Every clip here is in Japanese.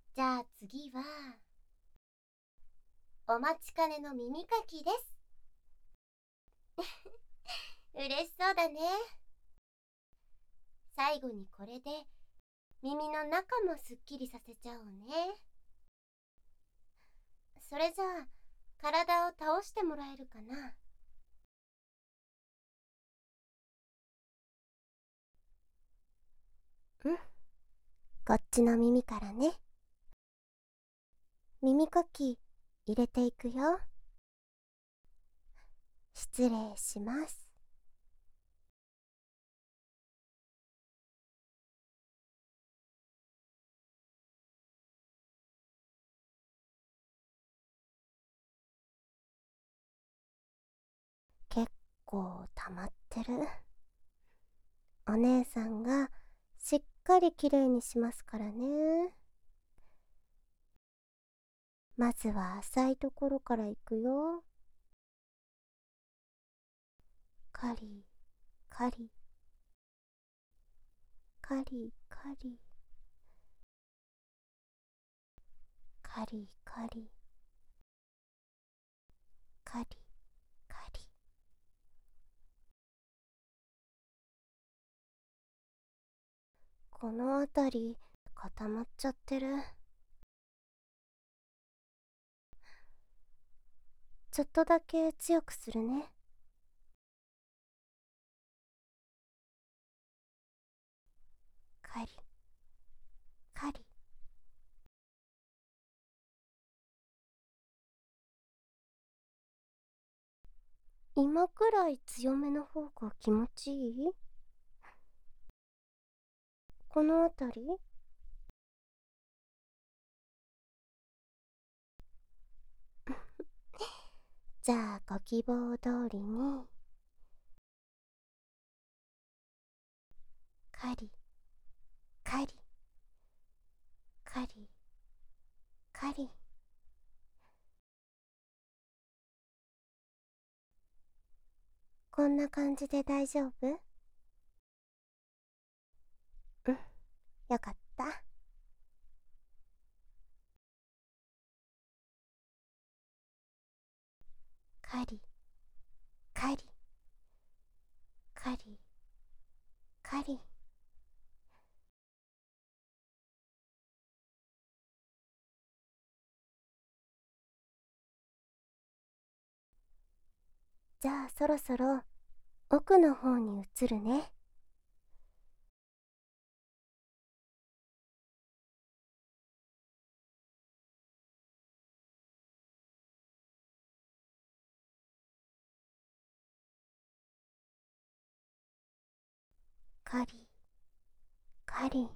じゃあ次は、お待ちかねの耳かきです。嬉しそうだね。最後にこれで耳の中もすっきりさせちゃおうね。それじゃあ体を倒してもらえるかな。うん、こっちの耳からね。耳かき入れていくよ。失礼します。結構溜まってる。お姉さんがしっかりきれいにしますからね。まずは浅いところからいくよ。カリカリカリカリカリカリカリカリ。この辺り固まっちゃってる。ちょっとだけ強くするね。カリカリ。今くらい強めの方が気持ちいい？この辺り？じゃあご希望通りにカリカリカリカリ。こんな感じで大丈夫？うん、よかった。カリカリカリカリ。じゃあそろそろ奥の方に移るね。カリカリ。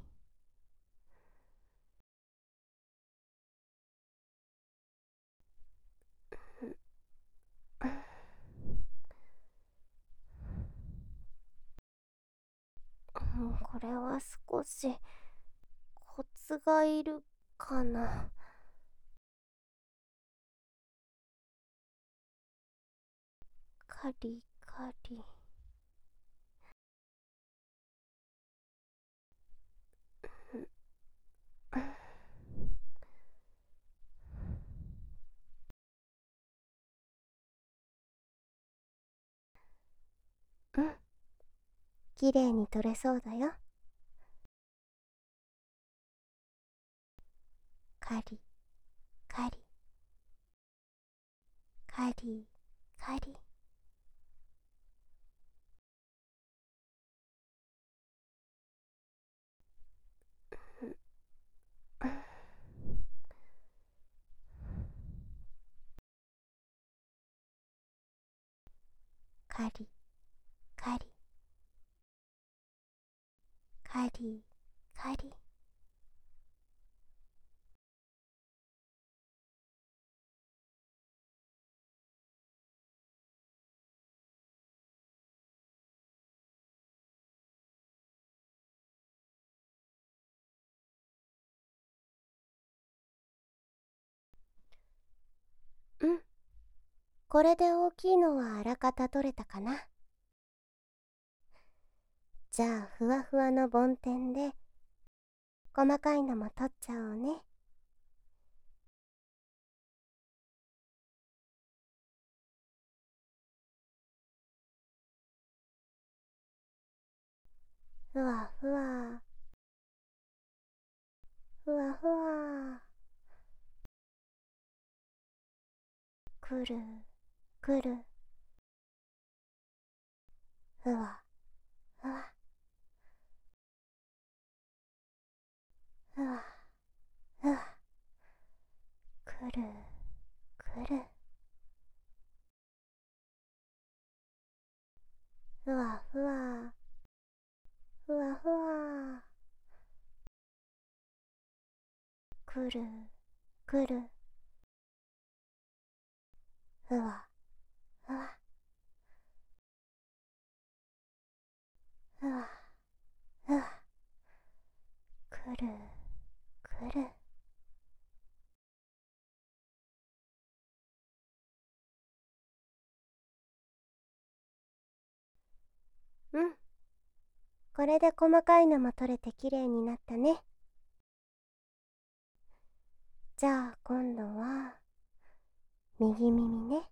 これは少しコツがいるかな。カリカリ。うん、きれいに取れそうだよ。カリカリカリカリ。カリカリカリカリ。うん、これで大きいのはあらかた取れたかな。じゃあふわふわの梵天で細かいのも取っちゃおうね。 ふわふわ、ふわふわ、くるくる、ふわふわ、ふわふわ、くるくる、ふわふわ、ふわふわ、くるくる、ふわふわ、ふわふわ、くるくる、うん。これで細かいのも取れてきれいになったね。じゃあ今度は右耳ね。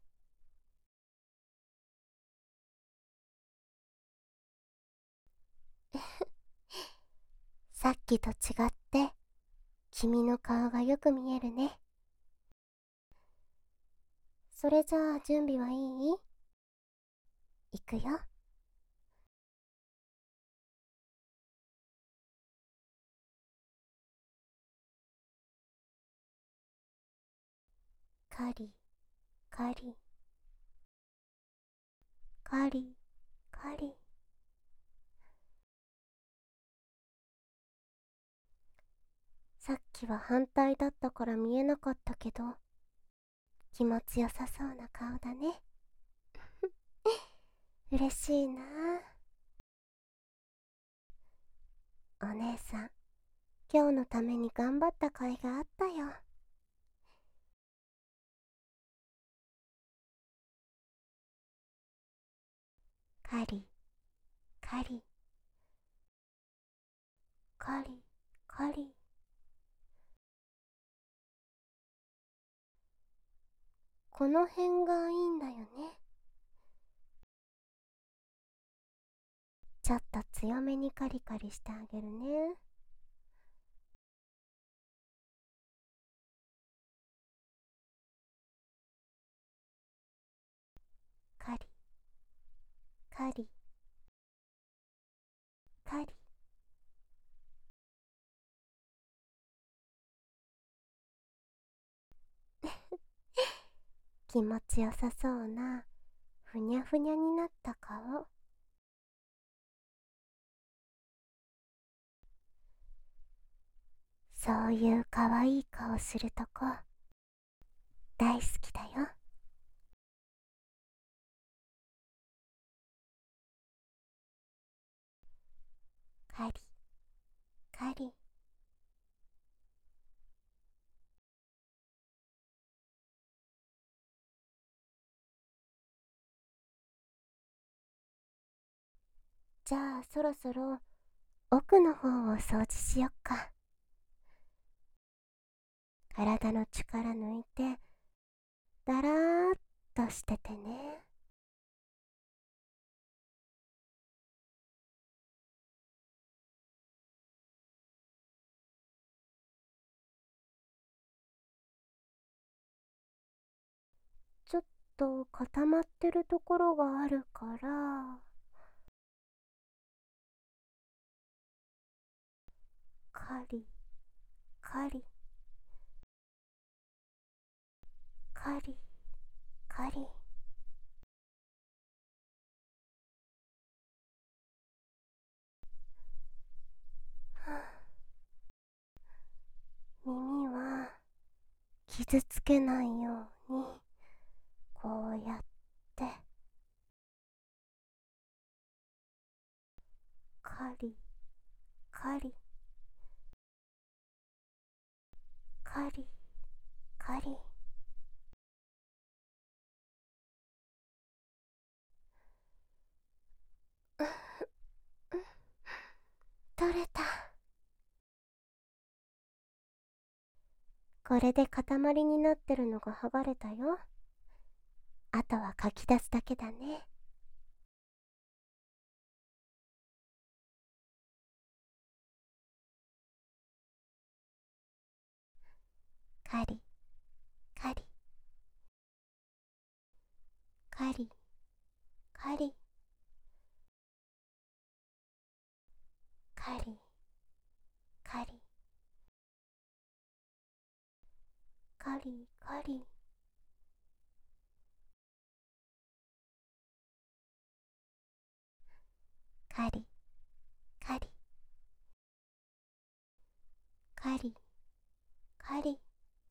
さっきと違って君の顔がよく見えるね。それじゃあ準備はいい？いくよ。カリカリカリカリ。さっきは反対だったから見えなかったけど、気持ちよさそうな顔だね。嬉しいな。お姉さん、今日のために頑張った甲斐があったよ。カリカリカリカリ。この辺がいいんだよね。ちょっと強めにカリカリしてあげるね。カリカリカリ。気持ちよさそうなふにゃふにゃになった顔。そういうかわいい顔するとこ大好きだよ。カリカリ。じゃあそろそろ奥の方を掃除しよっか。体の力抜いてだらーっとしててね。ちょっと固まってるところがあるから、カリカリカリカリ。はあ、耳は傷つけないようにこうやってカリカリカリカリ。取れた。これで塊になってるのが剥がれたよ。あとはかき出すだけだね。 カリカリカリカリカリカリカリカリカリカリカリカリ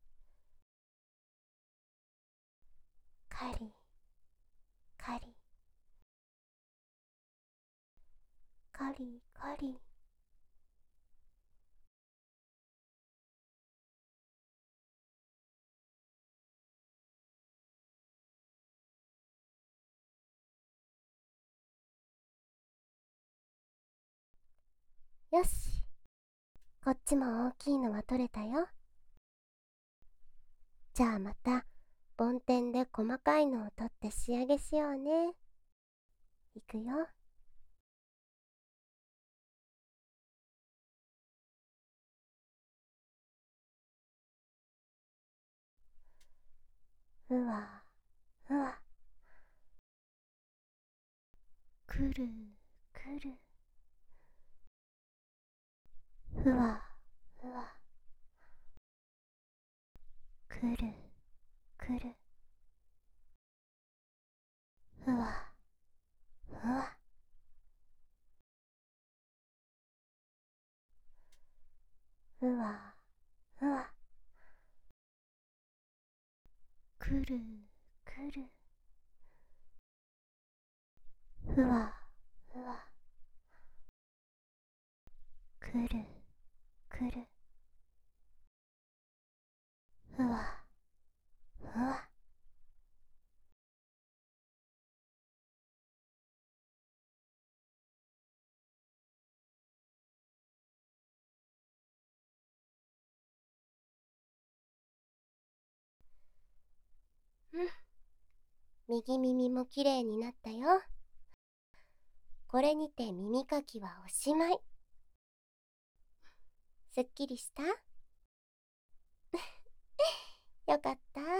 カリカリカリカリよし、こっちも大きいのは取れたよ。じゃあまた梵天で細かいのを取って仕上げしようね。いくよ。ふわふわ、くるくる、ふわふわ、くるくる、ふわふわ、ふわふわ、くるくる、ふわふわ、くるくる、ふわふわ。うん、右耳もきれいになったよ。これにて耳かきはおしまい。すっきりした？よかった。